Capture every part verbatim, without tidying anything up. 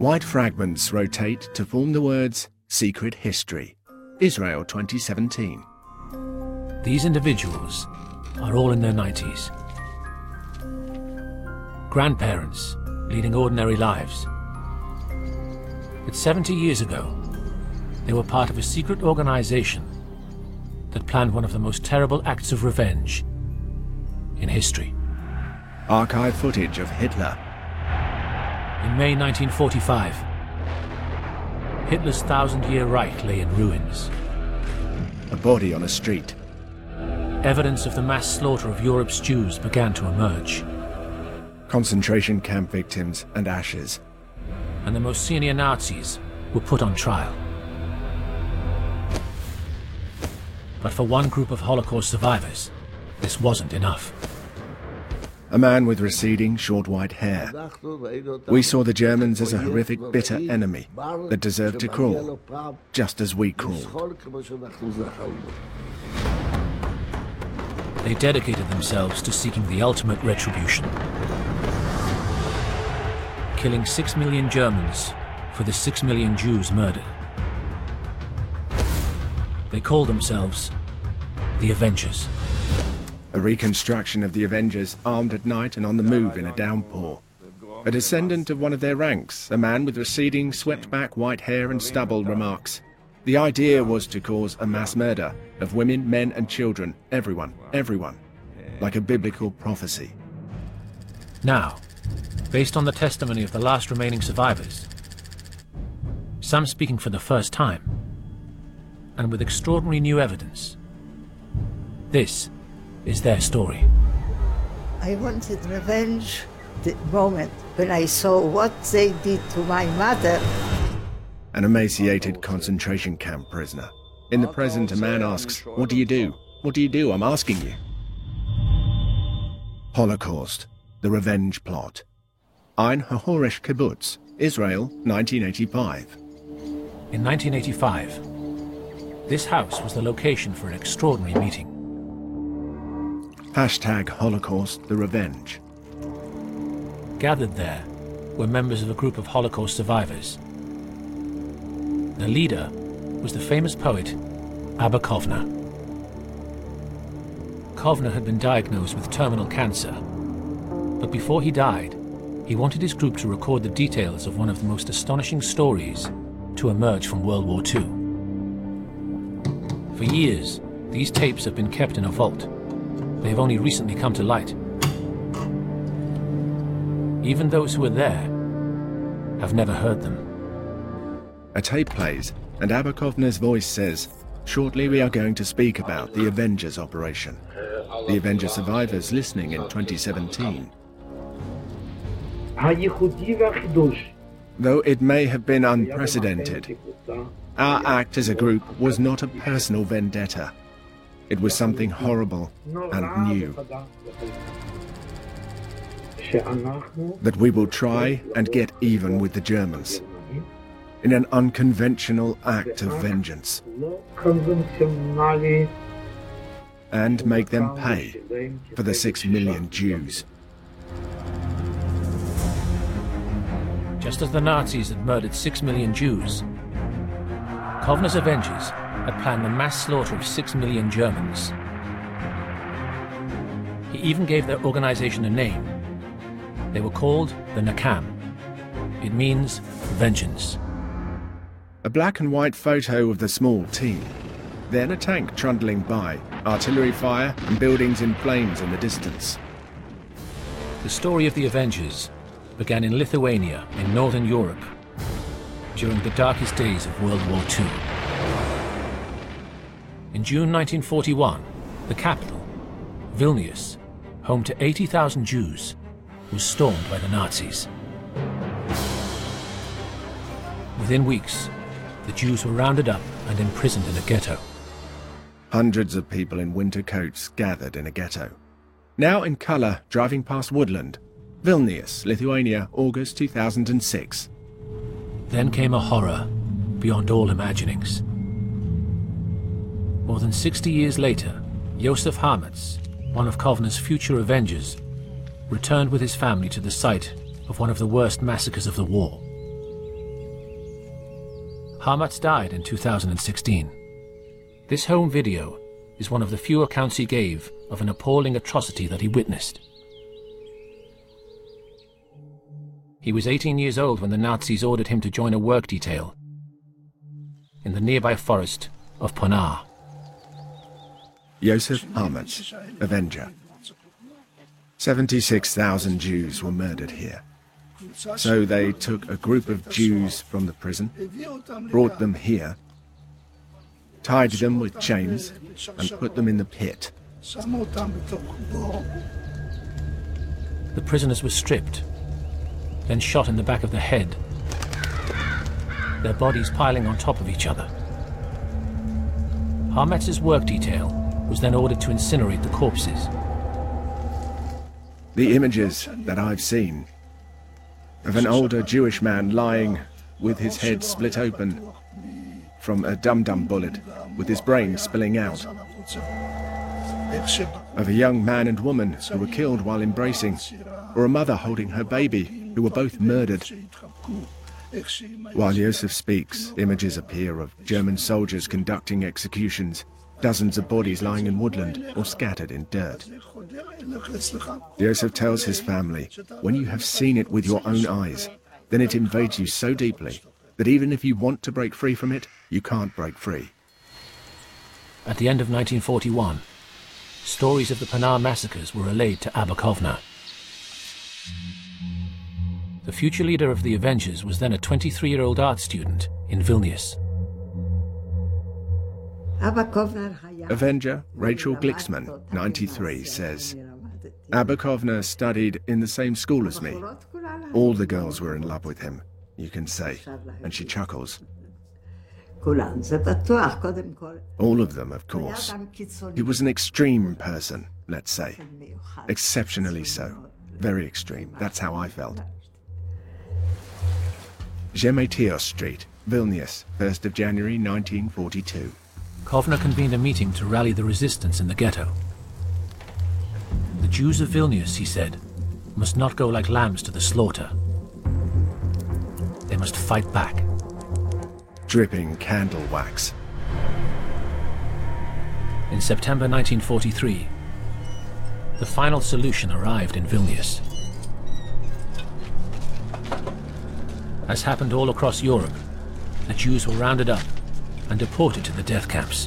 White fragments rotate to form the words Secret History, Israel twenty seventeen. These individuals are all in their nineties. Grandparents leading ordinary lives. But seventy years ago, they were part of a secret organization that planned one of the most terrible acts of revenge in history. Archive footage of Hitler. In May nineteen forty-five, Hitler's thousand-year Reich lay in ruins. A body on a street. Evidence of the mass slaughter of Europe's Jews began to emerge. Concentration camp victims and ashes. And the most senior Nazis were put on trial. But for one group of Holocaust survivors, this wasn't enough. A man with receding, short white hair. We saw the Germans as a horrific, bitter enemy that deserved to crawl, just as we crawled. They dedicated themselves to seeking the ultimate retribution. Killing six million Germans for the six million Jews murdered. They called themselves the Avengers. A reconstruction of the Avengers armed at night and on the move in a downpour. A descendant of one of their ranks, a man with receding, swept-back white hair and stubble, remarks, "The idea was to cause a mass murder of women, men and children, everyone, everyone, like a biblical prophecy." Now, based on the testimony of the last remaining survivors, some speaking for the first time, and with extraordinary new evidence, this is their story. I wanted revenge the moment when I saw what they did to my mother. An emaciated concentration camp prisoner. In the present, a man asks, "What do you do? What do you do? I'm asking you." Holocaust, the revenge plot. Ein Hahorish Kibbutz, Israel, nineteen eighty-five. In nineteen eighty-five, this house was the location for an extraordinary meeting. Hashtag Holocaust, the revenge. Gathered there were members of a group of Holocaust survivors. The leader was the famous poet Abba Kovner. Kovner had been diagnosed with terminal cancer, but before he died, he wanted his group to record the details of one of the most astonishing stories to emerge from World War Two. For years, these tapes have been kept in a vault. They have only recently come to light. Even those who were there have never heard them. A tape plays, and Abba Kovner's voice says, "Shortly we are going to speak about the Avengers operation." The Avenger survivors listening in twenty seventeen. Though it may have been unprecedented, our act as a group was not a personal vendetta. It was something horrible and new. That we will try and get even with the Germans in an unconventional act of vengeance and make them pay for the six million Jews. Just as the Nazis had murdered six million Jews, Kovner's Avengers had planned the mass slaughter of six million Germans. He even gave their organization a name. They were called the Nakam. It means vengeance. A black and white photo of the small team. Then a tank trundling by, artillery fire and buildings in flames in the distance. The story of the Avengers began in Lithuania in Northern Europe during the darkest days of World War Two. In June nineteen forty-one, the capital, Vilnius, home to eighty thousand Jews, was stormed by the Nazis. Within weeks, the Jews were rounded up and imprisoned in a ghetto. Hundreds of people in winter coats gathered in a ghetto. Now in colour, driving past Woodland, Vilnius, Lithuania, August two thousand six. Then came a horror beyond all imaginings. More than sixty years later, Josef Hametz, one of Kovner's future Avengers, returned with his family to the site of one of the worst massacres of the war. Harmatz died in two thousand sixteen. This home video is one of the few accounts he gave of an appalling atrocity that he witnessed. He was eighteen years old when the Nazis ordered him to join a work detail in the nearby forest of Ponar. Josef Harmatz, Avenger. seventy-six thousand Jews were murdered here. So they took a group of Jews from the prison, brought them here, tied them with chains, and put them in the pit. The prisoners were stripped, then shot in the back of the head, their bodies piling on top of each other. Harmatz's work detail was then ordered to incinerate the corpses. The images that I've seen of an older Jewish man lying with his head split open from a dum-dum bullet with his brain spilling out, of a young man and woman who were killed while embracing, or a mother holding her baby who were both murdered. While Josef speaks, images appear of German soldiers conducting executions, dozens of bodies lying in woodland or scattered in dirt. Josef tells his family, when you have seen it with your own eyes, then it invades you so deeply that even if you want to break free from it, you can't break free. At the end of nineteen forty-one, stories of the Ponar massacres were relayed to Abba Kovner. The future leader of the Avengers was then a twenty-three-year-old art student in Vilnius. Avenger Rachel Glixman, ninety-three, says, Abba Kovner studied in the same school as me. All the girls were in love with him, you can say, and she chuckles. All of them, of course. He was an extreme person, let's say. Exceptionally so. Very extreme. That's how I felt. Žemaitijos Street, Vilnius, first of January nineteen forty-two. Kovner convened a meeting to rally the resistance in the ghetto. The Jews of Vilnius, he said, must not go like lambs to the slaughter. They must fight back. Dripping candle wax. In September nineteen forty-three, the final solution arrived in Vilnius. As happened all across Europe, the Jews were rounded up and deported to the death camps.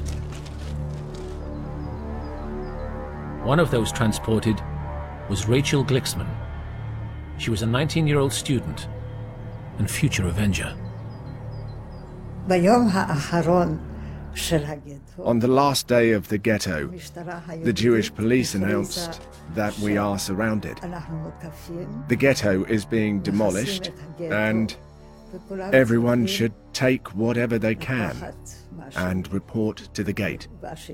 One of those transported was Rachel Glixman. She was a nineteen-year-old student and future Avenger. On the last day of the ghetto, the Jewish police announced that we are surrounded. The ghetto is being demolished, and everyone should take whatever they can and report to the gate.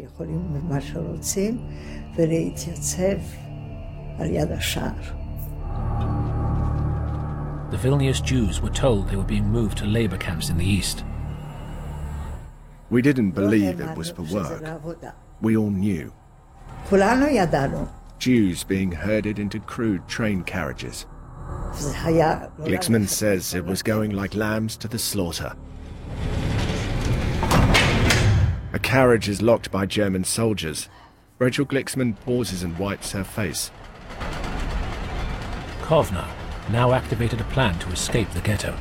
The Vilnius Jews were told they were being moved to labor camps in the east. We didn't believe it was for work. We all knew. Jews being herded into crude train carriages. Glixman says it was going like lambs to the slaughter. A carriage is locked by German soldiers. Rachel Glixman pauses and wipes her face. Kovner now activated a plan to escape the ghetto.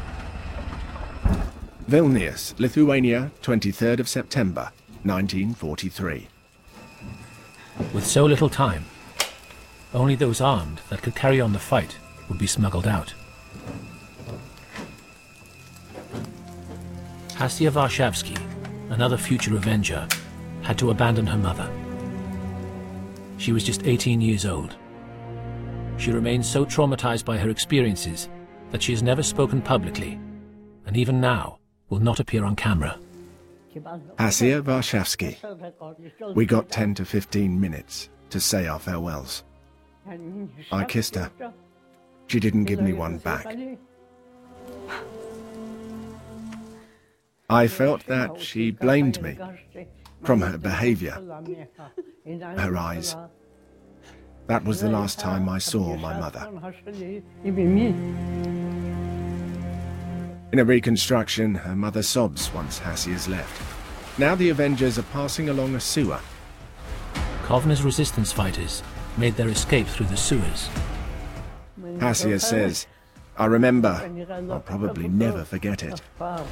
Vilnius, Lithuania, twenty-third of September, nineteen forty-three. With so little time, only those armed that could carry on the fight would be smuggled out. Hasia Warszawski, another future Avenger, had to abandon her mother. She was just eighteen years old. She remains so traumatized by her experiences that she has never spoken publicly, and even now will not appear on camera. Hasia Warszawski. We got ten to fifteen minutes to say our farewells. I kissed her. She didn't give me one back. I felt that she blamed me from her behavior, her eyes. That was the last time I saw my mother. In a reconstruction, her mother sobs once Hassia's left. Now the Avengers are passing along a sewer. Kovner's resistance fighters made their escape through the sewers. Hassia says, "I remember. I'll probably never forget it."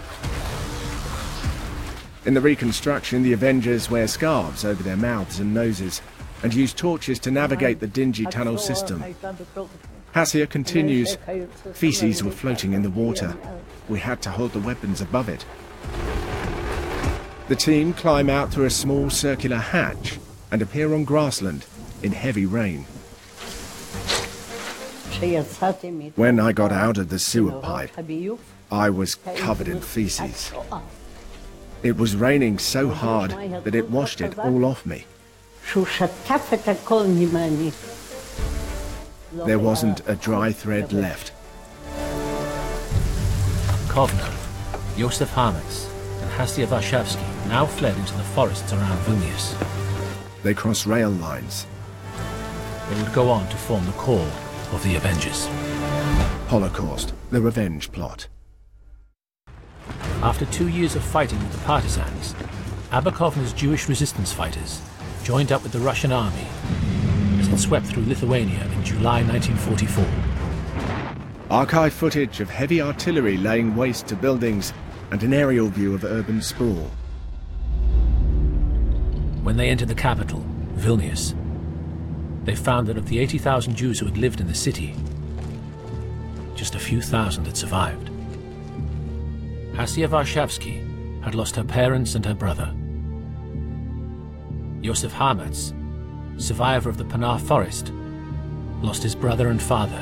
In the reconstruction, the Avengers wear scarves over their mouths and noses and use torches to navigate the dingy tunnel system. Hassia continues, "Feces were floating in the water. We had to hold the weapons above it." The team climb out through a small circular hatch and appear on grassland in heavy rain. When I got out of the sewer pipe, I was covered in feces. It was raining so hard that it washed it all off me. There wasn't a dry thread left. Kovner, Yosef Hametz, and Hassia Warszawski now fled into the forests around Vilnius. They cross rail lines. They would go on to form the core of the Avengers. Holocaust, the revenge plot. After two years of fighting with the partisans, Abba Kovner's Jewish resistance fighters joined up with the Russian army as it swept through Lithuania in July nineteen forty-four. Archive footage of heavy artillery laying waste to buildings and an aerial view of urban sprawl. When they entered the capital, Vilnius, they found that of the eighty thousand Jews who had lived in the city, just a few thousand had survived. Hassia Warszawski had lost her parents and her brother. Yosef Hametz, survivor of the Panar forest, lost his brother and father.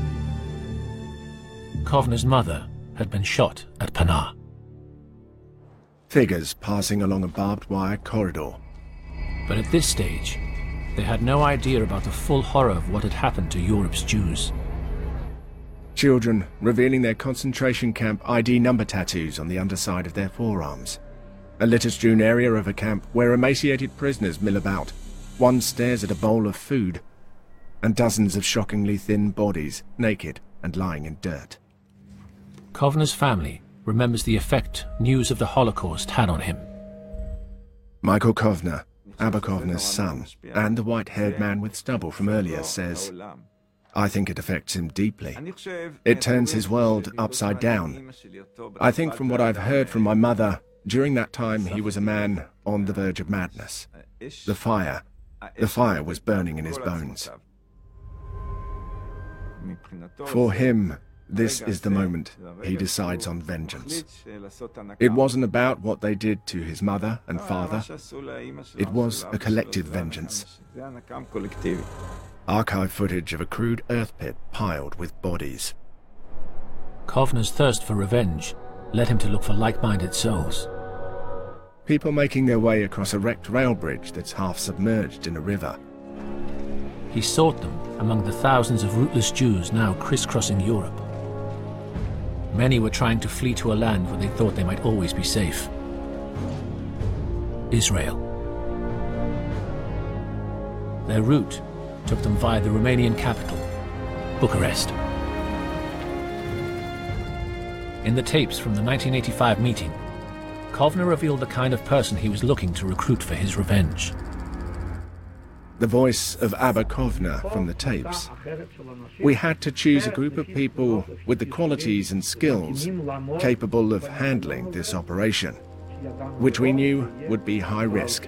Kovner's mother had been shot at Panar. Figures passing along a barbed wire corridor. But at this stage, they had no idea about the full horror of what had happened to Europe's Jews. Children revealing their concentration camp I D number tattoos on the underside of their forearms. A litter-strewn area of a camp where emaciated prisoners mill about. One stares at a bowl of food, and dozens of shockingly thin bodies, naked and lying in dirt. Kovner's family remembers the effect news of the Holocaust had on him. Michael Kovner, Abba Kovner's son, and the white-haired man with stubble from earlier, says, "I think it affects him deeply. It turns his world upside down. I think from what I've heard from my mother, during that time he was a man on the verge of madness. The fire, the fire was burning in his bones. For him, this is the moment he decides on vengeance. It wasn't about what they did to his mother and father. It was a collective vengeance." Archive footage of a crude earth pit piled with bodies. Kovner's thirst for revenge led him to look for like-minded souls. People making their way across a wrecked rail bridge that's half submerged in a river. He sought them among the thousands of rootless Jews now crisscrossing Europe. Many were trying to flee to a land where they thought they might always be safe. Israel. Their route took them via the Romanian capital, Bucharest. In the tapes from the nineteen eighty-five meeting, Kovner revealed the kind of person he was looking to recruit for his revenge. The voice of Abba Kovner from the tapes. "We had to choose a group of people with the qualities and skills capable of handling this operation, which we knew would be high risk."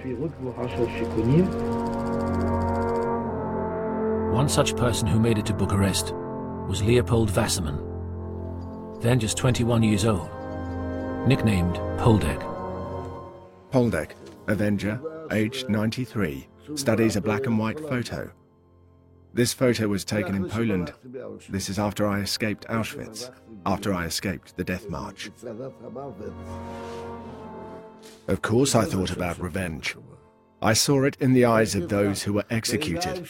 One such person who made it to Bucharest was Leopold Wasserman, then just twenty-one years old, nicknamed Poldek. Poldek, Avenger, aged ninety-three, studies a black and white photo. This photo was taken in Poland. This is after I escaped Auschwitz, after I escaped the Death March. Of course I thought about revenge. I saw it in the eyes of those who were executed.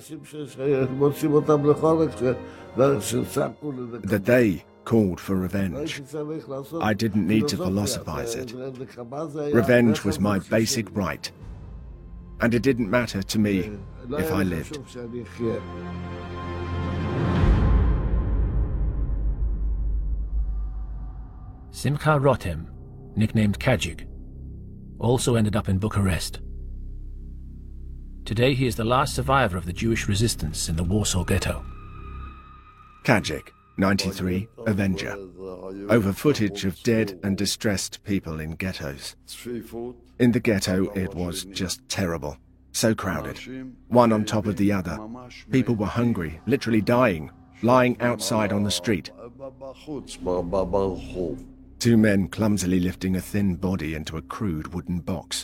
That they called for revenge. I didn't need to philosophize it. Revenge was my basic right. And it didn't matter to me if I lived. Simcha Rotem, nicknamed Kajik, also ended up in Bucharest. Today he is the last survivor of the Jewish resistance in the Warsaw Ghetto. Kajik, ninety-three, Avenger. Over footage of dead and distressed people in ghettos. In the ghetto, it was just terrible. So crowded. One on top of the other. People were hungry, literally dying, lying outside on the street. Two men clumsily lifting a thin body into a crude wooden box.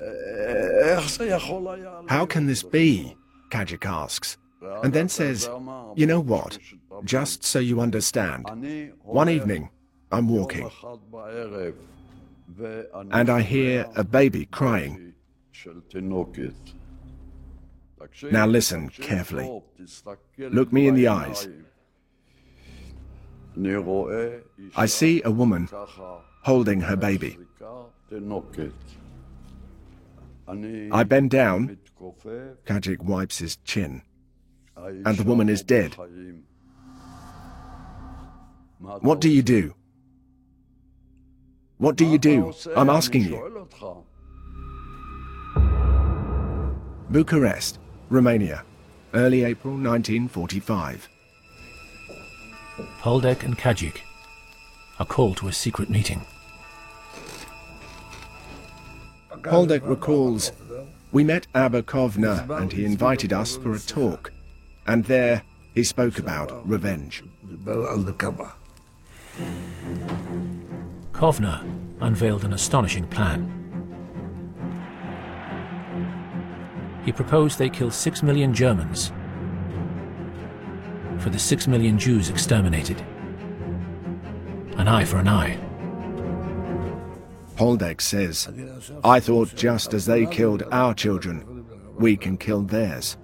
How can this be? Kajik asks, and then says, you know what? Just so you understand, one evening, I'm walking, and I hear a baby crying. Now listen carefully. Look me in the eyes. I see a woman holding her baby. I bend down. Kajik wipes his chin. And the woman is dead. What do you do? What do you do? I'm asking you. Bucharest, Romania, early April nineteen forty-five. Poldek and Kajik are called to a secret meeting. Poldek recalls, we met Abba Kovner and he invited us for a talk. And there he spoke about revenge. Kovner unveiled an astonishing plan. He proposed they kill six million Germans for the six million Jews exterminated. An eye for an eye. Poldek says, I thought just as they killed our children, we can kill theirs.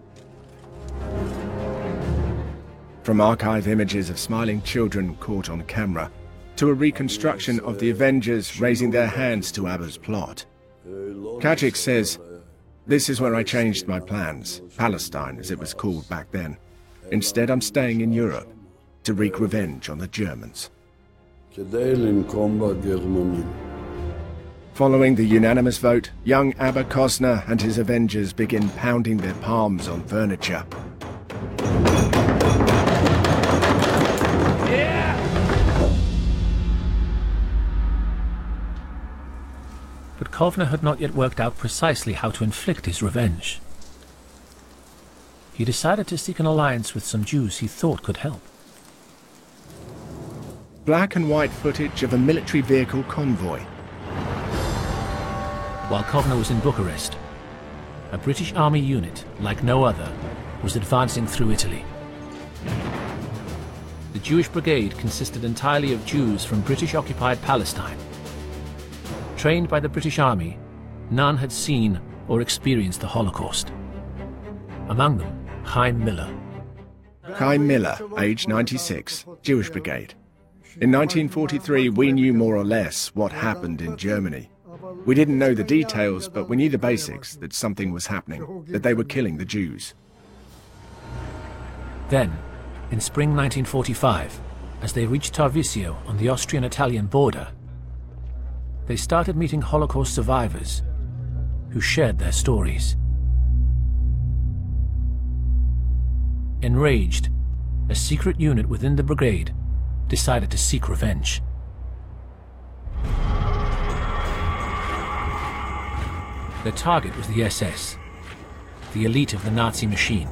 From archive images of smiling children caught on camera, to a reconstruction of the Avengers raising their hands to Abba's plot. Kajik says, this is where I changed my plans, Palestine as it was called back then. Instead I'm staying in Europe, to wreak revenge on the Germans. Following the unanimous vote, young Abba Kovner and his Avengers begin pounding their palms on furniture. But Kovner had not yet worked out precisely how to inflict his revenge. He decided to seek an alliance with some Jews he thought could help. Black and white footage of a military vehicle convoy. While Kovner was in Bucharest, a British army unit, like no other, was advancing through Italy. The Jewish brigade consisted entirely of Jews from British-occupied Palestine. Trained by the British Army, none had seen or experienced the Holocaust. Among them, Chaim Miller. Chaim Miller, age ninety-six, Jewish Brigade. In nineteen forty-three, we knew more or less what happened in Germany. We didn't know the details, but we knew the basics, that something was happening, that they were killing the Jews. Then, in spring nineteen forty-five, as they reached Tarvisio on the Austrian-Italian border, they started meeting Holocaust survivors who shared their stories. Enraged, a secret unit within the brigade decided to seek revenge. Their target was the S S, the elite of the Nazi machine.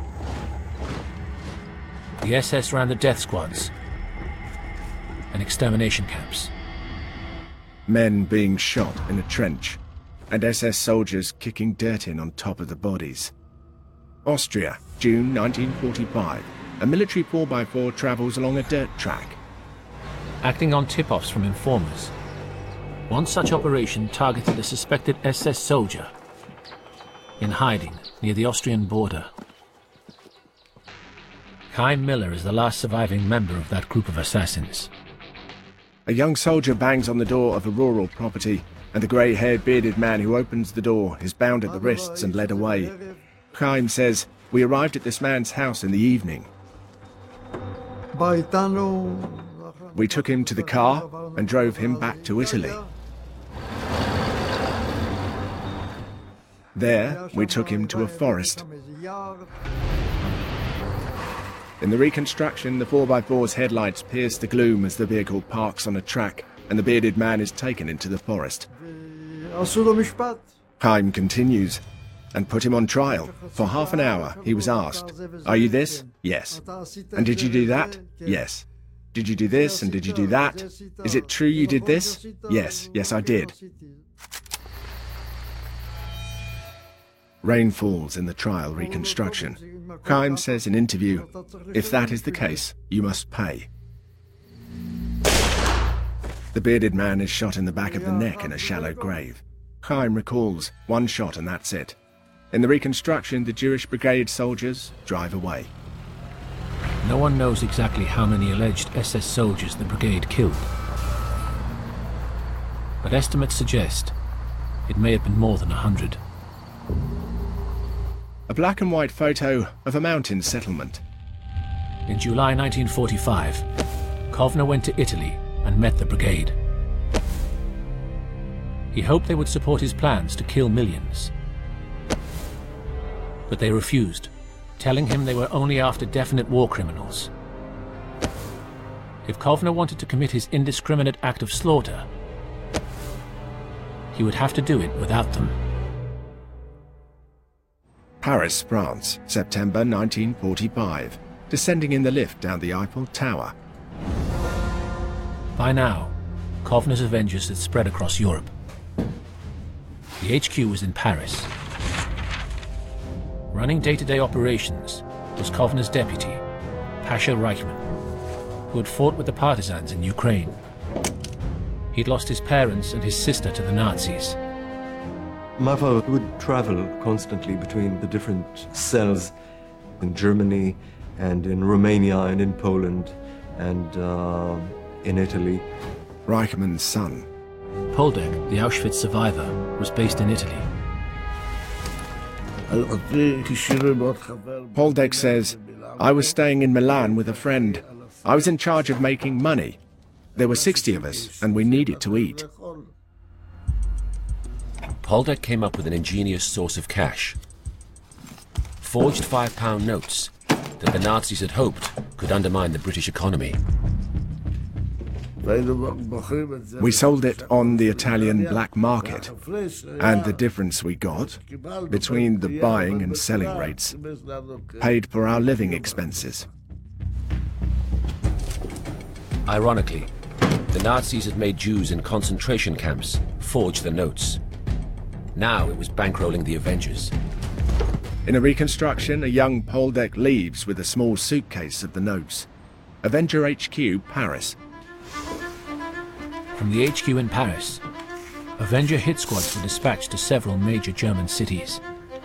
The S S ran the death squads and extermination camps. Men being shot in a trench, and S S soldiers kicking dirt in on top of the bodies. Austria, June nineteen forty-five. A military four by four travels along a dirt track. Acting on tip-offs from informers, one such operation targeted a suspected S S soldier in hiding near the Austrian border. Chaim Miller is the last surviving member of that group of assassins. A young soldier bangs on the door of a rural property, and the grey-haired bearded man who opens the door is bound at the wrists and led away. Chaim says, we arrived at this man's house in the evening. we took him to the car and drove him back to Italy. There, we took him to a forest. In the reconstruction, the four by four's headlights pierce the gloom as the vehicle parks on a track and the bearded man is taken into the forest. Chaim continues and put him on trial. For half an hour, he was asked, "Are you this?" "Yes." "And did you do that?" "Yes." "Did you do this and did you do that? Is it true you did this?" "Yes, yes I did." Rain falls in the trial reconstruction. Chaim says in interview, "If that is the case, you must pay." The bearded man is shot in the back of the neck in a shallow grave. Chaim recalls, "One shot and that's it." In the reconstruction, the Jewish brigade soldiers drive away. No one knows exactly how many alleged S S soldiers the brigade killed, but estimates suggest it may have been more than a hundred. A black and white photo of a mountain settlement. In July nineteen forty-five, Kovner went to Italy and met the brigade. He hoped they would support his plans to kill millions. But they refused, telling him they were only after definite war criminals. If Kovner wanted to commit his indiscriminate act of slaughter, he would have to do it without them. Paris, France, September nineteen forty-five. Descending in the lift down the Eiffel Tower. By now, Kovner's Avengers had spread across Europe. The H Q was in Paris. Running day-to-day operations was Kovner's deputy, Pasha Reichman, who had fought with the partisans in Ukraine. He'd lost his parents and his sister to the Nazis. My father would travel constantly between the different cells in Germany and in Romania and in Poland and uh, in Italy. Reichman's son. Poldek, the Auschwitz survivor, was based in Italy. Poldek says, "I was staying in Milan with a friend. I was in charge of making money. There were sixty of us, and we needed to eat." Poldek came up with an ingenious source of cash. Forged five-pound notes that the Nazis had hoped could undermine the British economy. We sold it on the Italian black market, and the difference we got between the buying and selling rates paid for our living expenses. Ironically, the Nazis had made Jews in concentration camps forge the notes. Now it was bankrolling the Avengers. In a reconstruction, a young Poldek leaves with a small suitcase of the notes. Avenger H Q, Paris. From the H Q in Paris, Avenger hit squads were dispatched to several major German cities.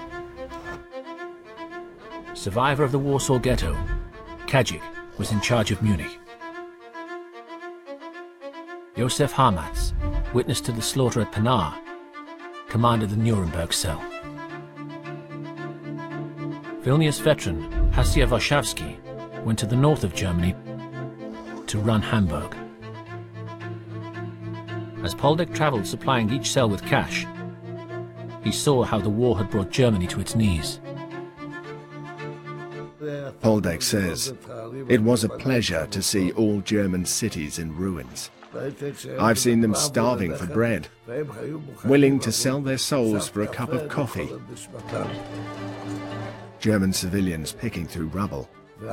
Survivor of the Warsaw Ghetto, Kajik was in charge of Munich. Josef Harmatz, witness to the slaughter at Panau, commanded the Nuremberg cell. Vilnius veteran Hasia Warszawski went to the north of Germany to run Hamburg. As Poldek travelled supplying each cell with cash, he saw how the war had brought Germany to its knees. Poldek says, "It was a pleasure to see all German cities in ruins. I've seen them starving for bread, willing to sell their souls for a cup of coffee. German civilians picking through rubble."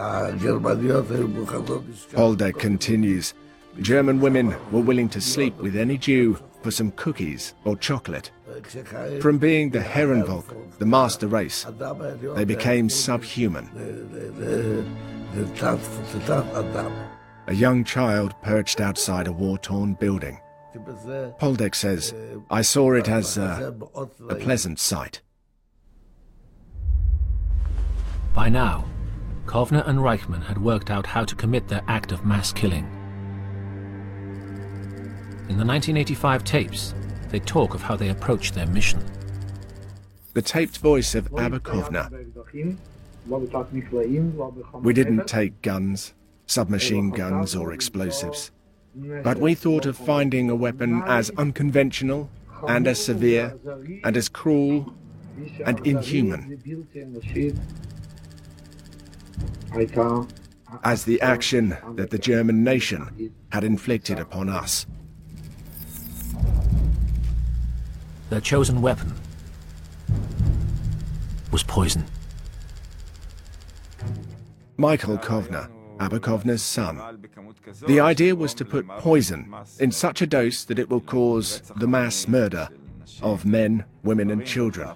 Poldek continues, "German women were willing to sleep with any Jew for some cookies or chocolate. From being the Herrenvolk, the master race, they became subhuman." A young child perched outside a war-torn building. Poldek says, "I saw it as a, a pleasant sight." By now, Kovner and Reichman had worked out how to commit their act of mass killing. In the nineteen eighty-five tapes, they talk of how they approached their mission. The taped voice of Abba Kovner. "We didn't take guns, submachine guns or explosives. But we thought of finding a weapon as unconventional and as severe and as cruel and inhuman as the action that the German nation had inflicted upon us. Their chosen weapon was poison. Michael Kovner, Abba Kovner's son. The idea was to put poison in such a dose that it will cause the mass murder of men, women and children.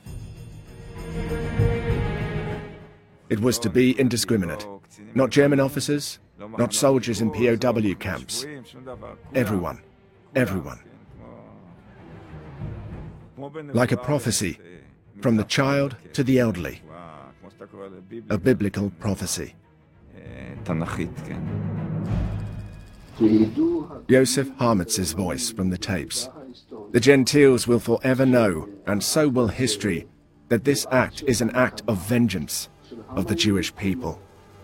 It was to be indiscriminate. Not German officers, not soldiers in P O W camps. Everyone. Everyone. Like a prophecy, from the child to the elderly. A biblical prophecy. Yosef Harmetz's voice from the tapes. The Gentiles will forever know, and so will history, that this act is an act of vengeance of the Jewish people.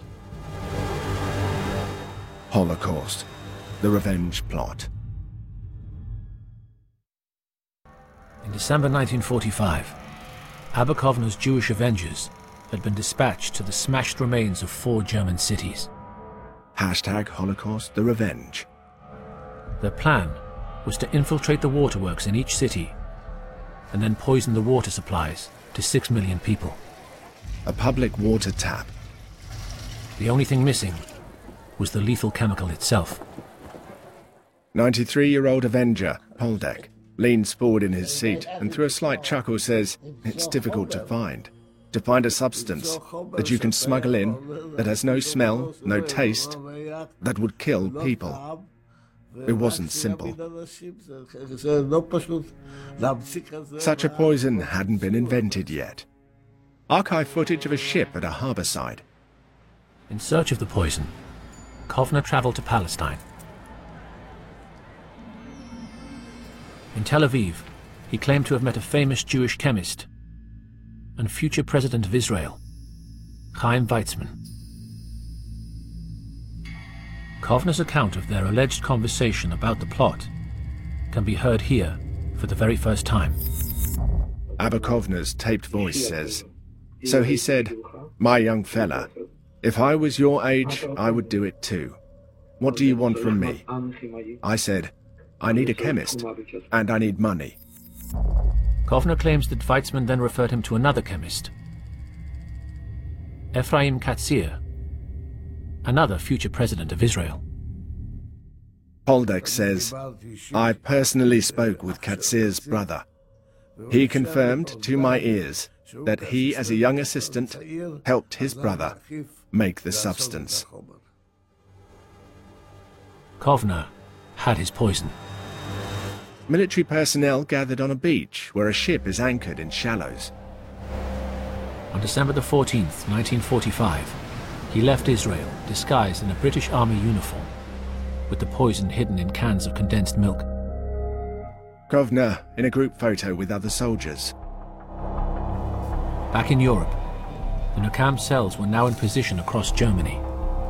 Holocaust, the revenge plot. In December nineteen forty-five, Abba Kovner's Jewish Avengers had been dispatched to the smashed remains of four German cities. Hashtag Holocaust, the revenge. Their plan was to infiltrate the waterworks in each city and then poison the water supplies to six million people. A public water tap. The only thing missing was the lethal chemical itself. ninety-three-year-old Avenger, Poldek, leans forward in his seat and through a slight chuckle says, it's difficult to find. To find a substance that you can smuggle in, that has no smell, no taste, that would kill people. It wasn't simple. Such a poison hadn't been invented yet. Archive footage of a ship at a harbour side. In search of the poison, Kovner travelled to Palestine. In Tel Aviv, he claimed to have met a famous Jewish chemist and future president of Israel, Chaim Weizmann. Kovner's account of their alleged conversation about the plot can be heard here for the very first time. Abba Kovner's taped voice says, so he said, my young fella, if I was your age, I would do it too. What do you want from me? I said, I need a chemist, and I need money. Kovner claims that Weizmann then referred him to another chemist, Ephraim Katzir, another future president of Israel. Poldek says, I personally spoke with Katzir's brother. He confirmed to my ears that he, as a young assistant, helped his brother make the substance. Kovner had his poison. Military personnel gathered on a beach where a ship is anchored in shallows. On December the fourteenth, nineteen forty-five, he left Israel disguised in a British Army uniform, with the poison hidden in cans of condensed milk. Kovner in a group photo with other soldiers. Back in Europe, the Nucam cells were now in position across Germany.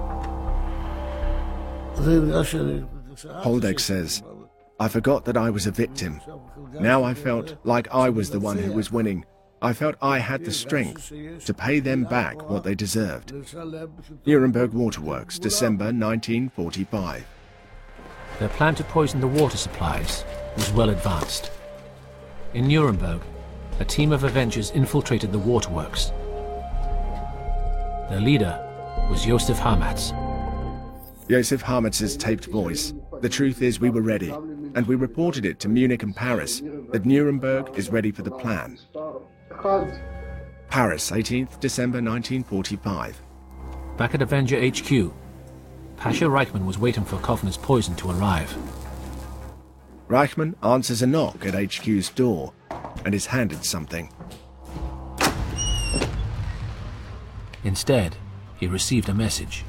Poldek says, I forgot that I was a victim. Now I felt like I was the one who was winning. I felt I had the strength to pay them back what they deserved. Nuremberg Waterworks, December nineteen forty-five. Their plan to poison the water supplies was well advanced. In Nuremberg, a team of Avengers infiltrated the waterworks. Their leader was Yosef Harmetz. Yosef Harmetz's taped voice. The truth is we were ready, and we reported it to Munich and Paris, that Nuremberg is ready for the plan. Paris, eighteenth December nineteen forty-five. Back at Avenger H Q, Pasha Reichman was waiting for Kovner's poison to arrive. Reichman answers a knock at H Q's door and is handed something. Instead, he received a message.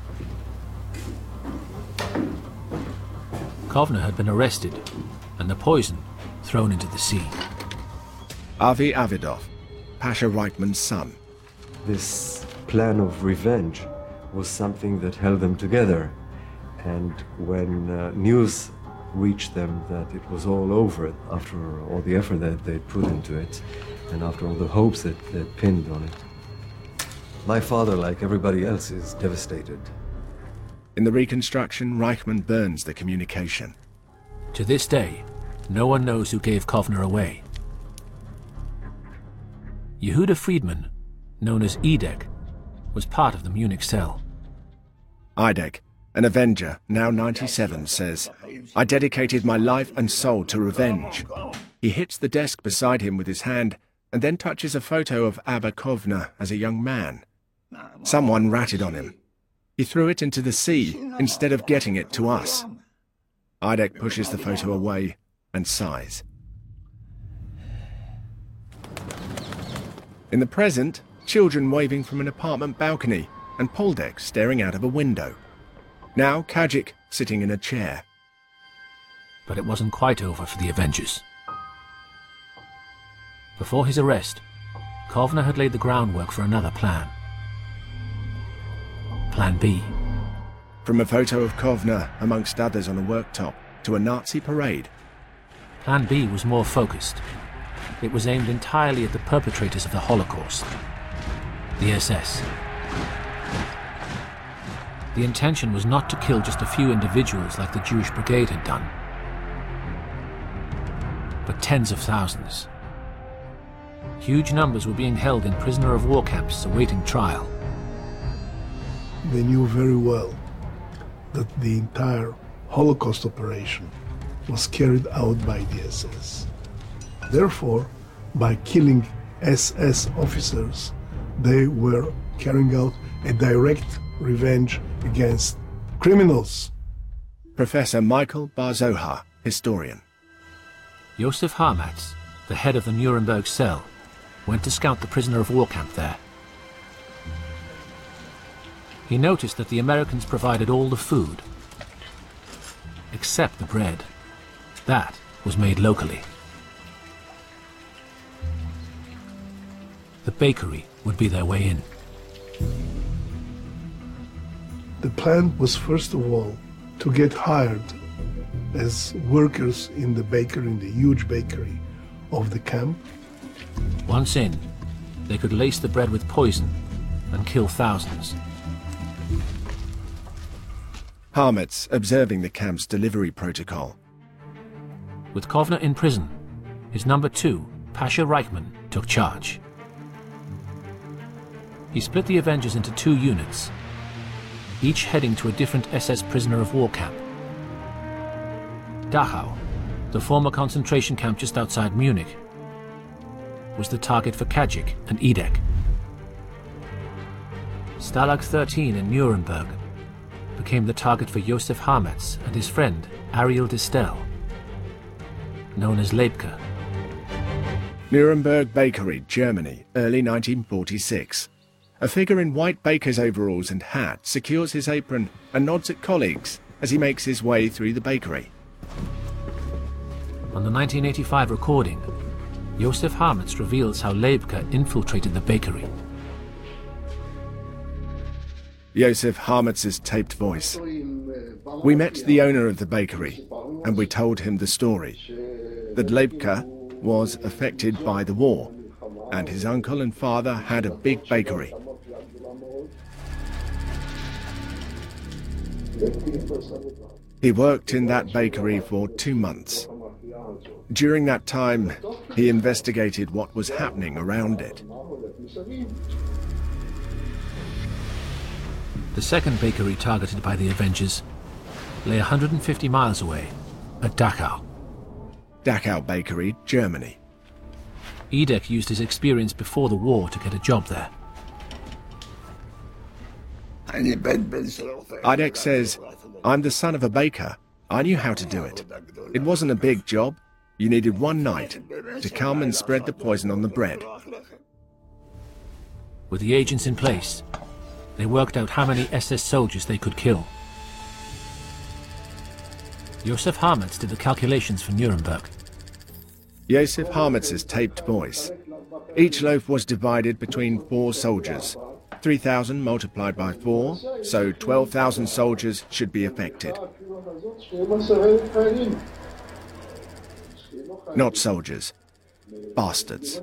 Kovner had been arrested and the poison thrown into the sea. Avi Avidov, Pasha Reichman's son. This plan of revenge was something that held them together. And when uh, news reached them that it was all over after all the effort that they'd put into it and after all the hopes that they'd pinned on it. My father, like everybody else, is devastated. In the reconstruction, Reichmann burns the communication. To this day, no one knows who gave Kovner away. Yehuda Friedman, known as Edek, was part of the Munich cell. Edek, an Avenger, now ninety-seven, says, "I dedicated my life and soul to revenge." He hits the desk beside him with his hand and then touches a photo of Abba Kovner as a young man. Someone ratted on him. He threw it into the sea instead of getting it to us. Edek pushes the photo away and sighs. In the present, children waving from an apartment balcony and Poldek staring out of a window. Now Kajic sitting in a chair. But it wasn't quite over for the Avengers. Before his arrest, Kovner had laid the groundwork for another plan. Plan B. From a photo of Kovner, amongst others on a worktop, to a Nazi parade. Plan B was more focused. It was aimed entirely at the perpetrators of the Holocaust, the S S. The intention was not to kill just a few individuals like the Jewish Brigade had done, but tens of thousands. Huge numbers were being held in prisoner of war camps awaiting trial. They knew very well that the entire Holocaust operation was carried out by the S S. Therefore, by killing S S officers, they were carrying out a direct revenge against criminals. Professor Michael Bar-Zohar, historian. Josef Harmatz, the head of the Nuremberg cell, went to scout the prisoner of war camp there. He noticed that the Americans provided all the food, except the bread. That was made locally. The bakery would be their way in. The plan was first of all to get hired as workers in the bakery, in the huge bakery of the camp. Once in, they could lace the bread with poison and kill thousands. Harmatz observing the camp's delivery protocol. With Kovner in prison, his number two, Pasha Reichmann, took charge. He split the Avengers into two units, each heading to a different S S prisoner of war camp. Dachau, the former concentration camp just outside Munich, was the target for Kajic and Edek. Stalag thirteen in Nuremberg became the target for Josef Harmatz and his friend Ariel Distel, known as Leibke. Nuremberg Bakery, Germany, early nineteen forty-six. A figure in white baker's overalls and hat secures his apron and nods at colleagues as he makes his way through the bakery. On the nineteen eighty-five recording, Josef Harmatz reveals how Leibke infiltrated the bakery. Josef Harmatz's taped voice. "We met the owner of the bakery, and we told him the story, that Leibke was affected by the war, and his uncle and father had a big bakery. He worked in that bakery for two months. During that time, he investigated what was happening around it." The second bakery targeted by the Avengers lay one hundred fifty miles away, at Dachau. Dachau Bakery, Germany. Edek used his experience before the war to get a job there. Edek says, "I'm the son of a baker. I knew how to do it. It wasn't a big job. You needed one night to come and spread the poison on the bread." With the agents in place, they worked out how many S S soldiers they could kill. Josef Harmatz did the calculations for Nuremberg. Josef Harmatz's taped voice. Each loaf was divided between four soldiers. three thousand multiplied by four, so twelve thousand soldiers should be affected. Not soldiers. Bastards.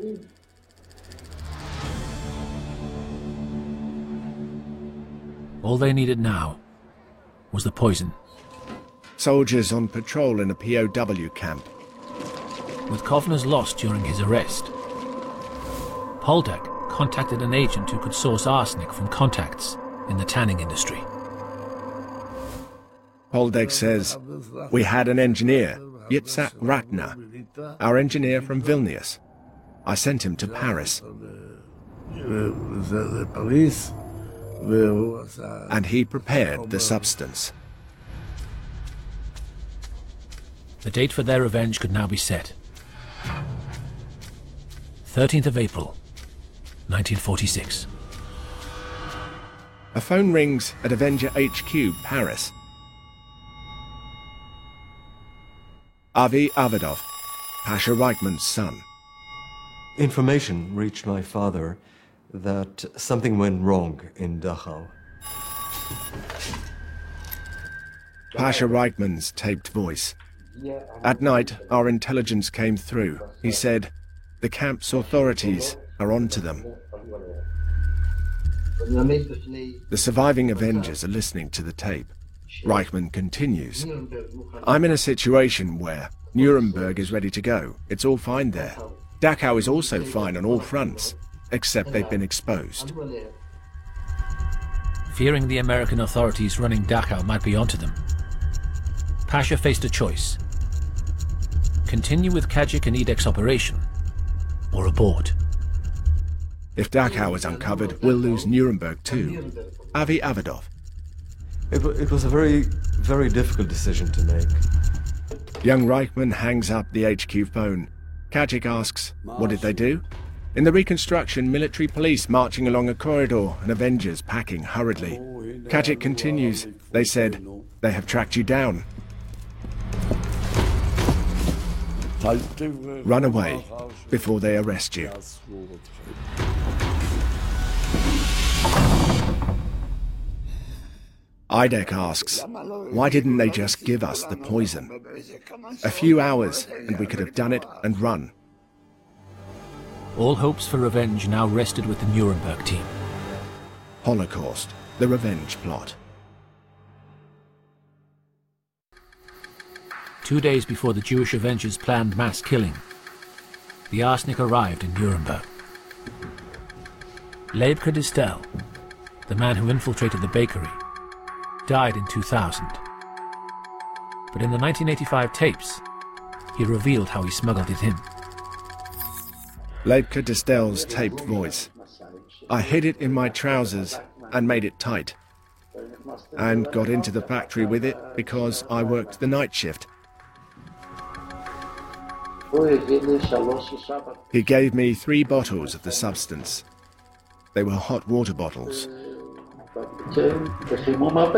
All they needed now was the poison. Soldiers on patrol in a P O W camp. With Kovner's lost during his arrest, Poldek contacted an agent who could source arsenic from contacts in the tanning industry. Poldek says, we had an engineer, Yitzhak Ratner, our engineer from Vilnius. I sent him to Paris. And he prepared the substance. The date for their revenge could now be set. thirteenth of April, nineteen forty-six. A phone rings at Avenger H Q, Paris. Avi Avadov, Pasha Reichman's son. Information reached my father that something went wrong in Dachau. Pasha Reichman's taped voice. At night, our intelligence came through. He said, the camp's authorities are onto them. The surviving Avengers are listening to the tape. Reichman continues. I'm in a situation where Nuremberg is ready to go. It's all fine there. Dachau is also fine on all fronts, except they've been exposed. Fearing the American authorities running Dachau might be onto them, Pasha faced a choice. Continue with Kajik and Edek's operation, or abort. If Dachau is uncovered, we'll lose Nuremberg too. Avi Avadov. It, it was a very, very difficult decision to make. Young Reichman hangs up the H Q phone. Kajik asks, what did they do? In the reconstruction, military police marching along a corridor and Avengers packing hurriedly. Kajik continues, they said, they have tracked you down. Run away before they arrest you. Idek asks, why didn't they just give us the poison? A few hours and we could have done it and run. All hopes for revenge now rested with the Nuremberg team. Holocaust, the revenge plot. Two days before the Jewish Avengers' planned mass killing, the arsenic arrived in Nuremberg. Leibke Distel, the man who infiltrated the bakery, died in two thousand. But in the nineteen eighty-five tapes, he revealed how he smuggled it in. Leibke Distel's taped voice. I hid it in my trousers and made it tight. And got into the factory with it because I worked the night shift. He gave me three bottles of the substance. They were hot water bottles. The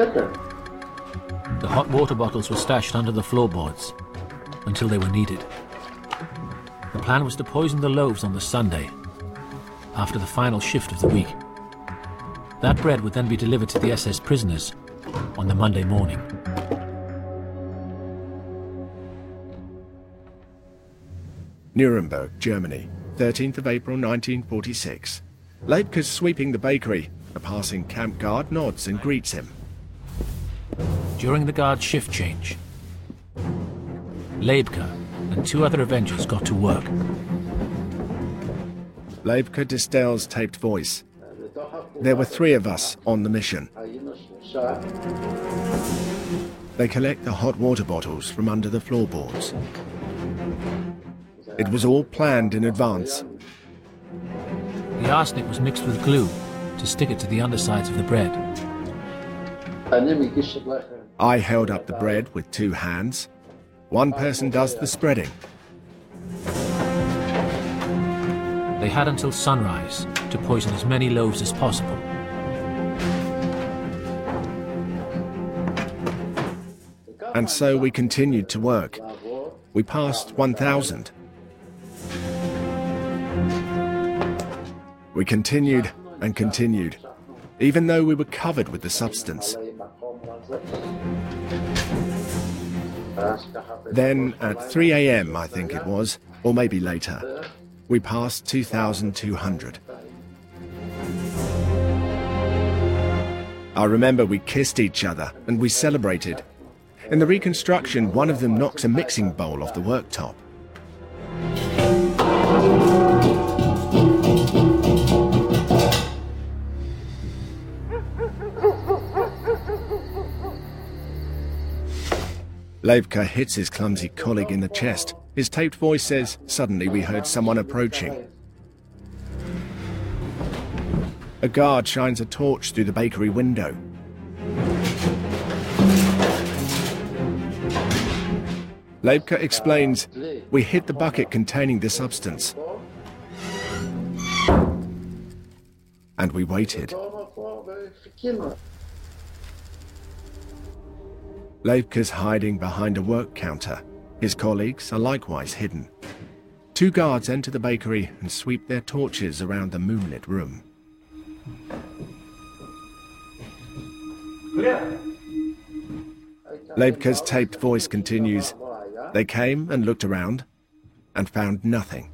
hot water bottles were stashed under the floorboards until they were needed. The plan was to poison the loaves on the Sunday, after the final shift of the week. That bread would then be delivered to the S S prisoners on the Monday morning. Nuremberg, Germany, thirteenth of April nineteen forty-six. Leibke's sweeping the bakery. A passing camp guard nods and greets him. During the guard's shift change, Leibke and two other Avengers got to work. Leibke Distel's taped voice. There were three of us on the mission. They collect the hot water bottles from under the floorboards. It was all planned in advance. The arsenic was mixed with glue to stick it to the undersides of the bread. I held up the bread with two hands. One person does the spreading. They had until sunrise to poison as many loaves as possible. And so we continued to work. We passed one thousand. We continued and continued. even though we were covered with the substance. Then, at three a m, I think it was, or maybe later, we passed two thousand two hundred. I remember we kissed each other and we celebrated. In the reconstruction, one of them knocks a mixing bowl off the worktop. Levka hits his clumsy colleague in the chest. His taped voice says, "Suddenly we heard someone approaching." A guard shines a torch through the bakery window. Levka explains, "We hit the bucket containing the substance. And we waited." Levka's hiding behind a work counter. His colleagues are likewise hidden. Two guards enter the bakery and sweep their torches around the moonlit room. Levka's taped voice continues. They came and looked around and found nothing.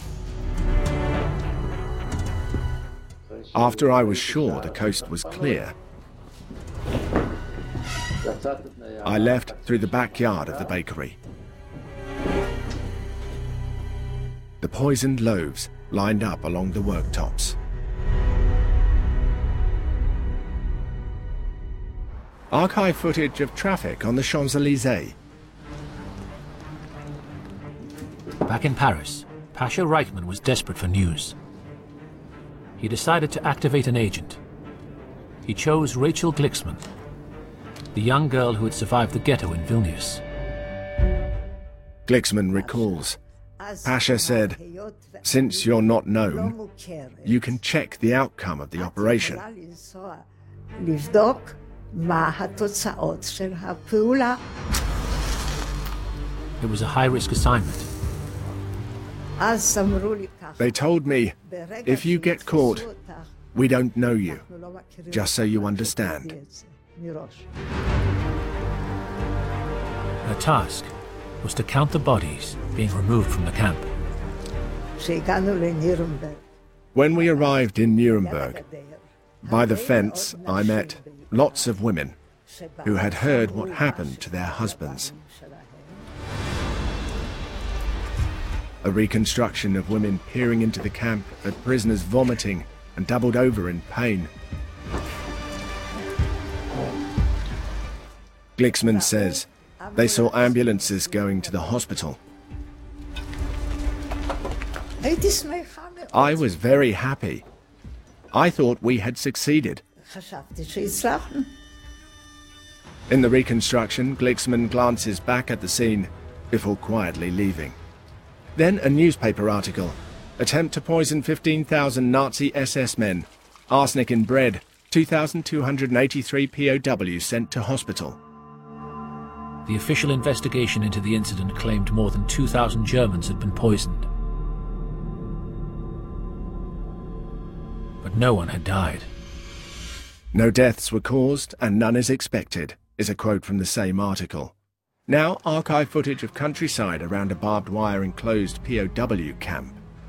After I was sure the coast was clear, I left through the backyard of the bakery. The poisoned loaves lined up along the worktops. Archive footage of traffic on the Champs-Élysées. Back in Paris, Pasha Reichmann was desperate for news. He decided to activate an agent. He chose Rachel Glicksman, the young girl who had survived the ghetto in Vilnius. Glicksman recalls, Pasha said, "Since you're not known, you can check the outcome of the operation." It was a high-risk assignment. They told me, "If you get caught, we don't know you, just so you understand." Her task was to count the bodies being removed from the camp. When we arrived in Nuremberg, by the fence I met lots of women who had heard what happened to their husbands. A reconstruction of women peering into the camp at prisoners vomiting and doubled over in pain. Glicksman says they saw ambulances going to the hospital. I was very happy. I thought we had succeeded. In the reconstruction, Glicksman glances back at the scene before quietly leaving. Then a newspaper article. Attempt to poison fifteen thousand Nazi S S men. Arsenic in bread. two thousand two hundred eighty-three P O Ws sent to hospital. The official investigation into the incident claimed more than two thousand Germans had been poisoned. But no one had died. "No deaths were caused and none is expected," is a quote from the same article. Now archive footage of countryside around a barbed wire enclosed P O W camp.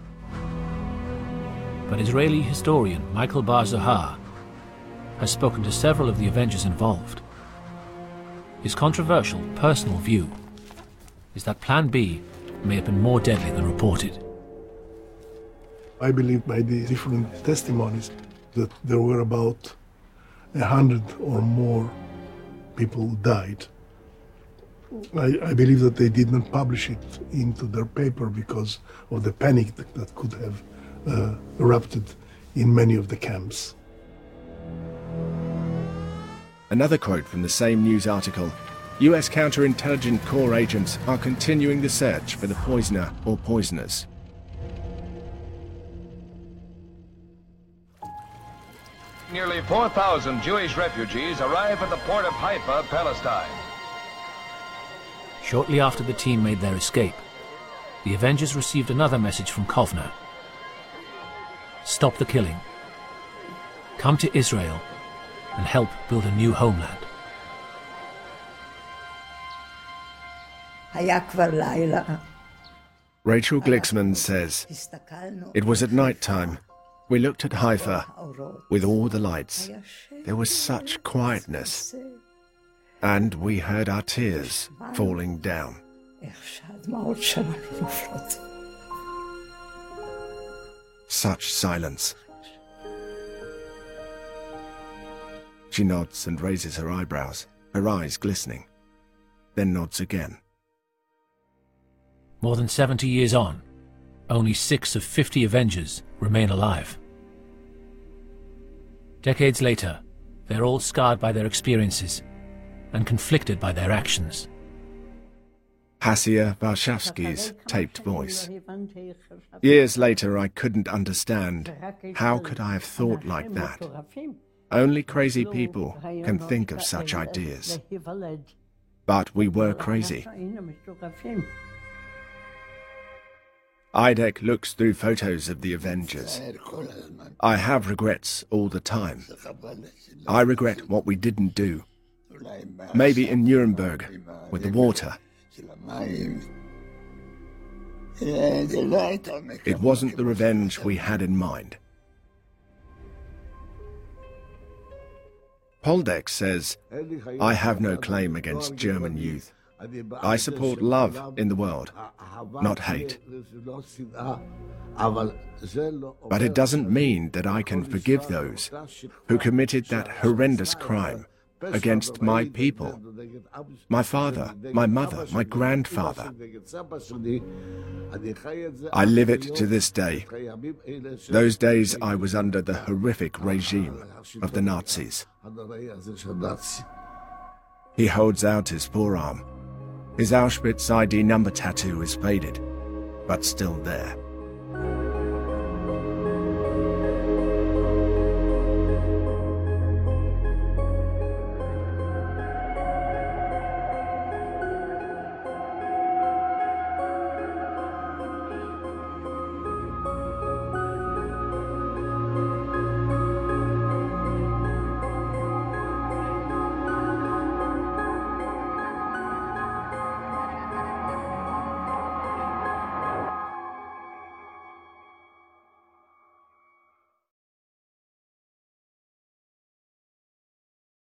But Israeli historian Michael Bar-Zohar has spoken to several of the Avengers involved. His controversial personal view is that Plan B may have been more deadly than reported. I believe by the different testimonies that there were about a hundred or more people who died. I, I believe that they did not publish it into their paper because of the panic that, that could have uh, erupted in many of the camps. Another quote from the same news article. U S counterintelligence corps agents are continuing the search for the poisoner or poisoners. Nearly four thousand Jewish refugees arrive at the port of Haifa, Palestine. Shortly after the team made their escape, the Avengers received another message from Kovner. Stop the killing. come to Israel and help build a new homeland. Rachel Glicksman says, "It was at night time. We looked at Haifa with all the lights. There was such quietness. And we heard our tears falling down." Such silence. She nods and raises her eyebrows, her eyes glistening, then nods again. More than seventy years on, only six of fifty Avengers remain alive. Decades later, they're all scarred by their experiences and conflicted by their actions. Hasia Warszawski's taped voice. Years later, I couldn't understand. How could I have thought like that? Only crazy people can think of such ideas. But we were crazy. Idek looks through photos of the Avengers. I have regrets all the time. I regret what we didn't do. Maybe in Nuremberg, with the water. It wasn't the revenge we had in mind. Poldek says, "I have no claim against German youth. I support love in the world, not hate. But it doesn't mean that I can forgive those who committed that horrendous crime against my people, my father, my mother, my grandfather. I live it to this day. Those days I was under the horrific regime of the Nazis." He holds out his forearm. His Auschwitz I D number tattoo is faded, but still there.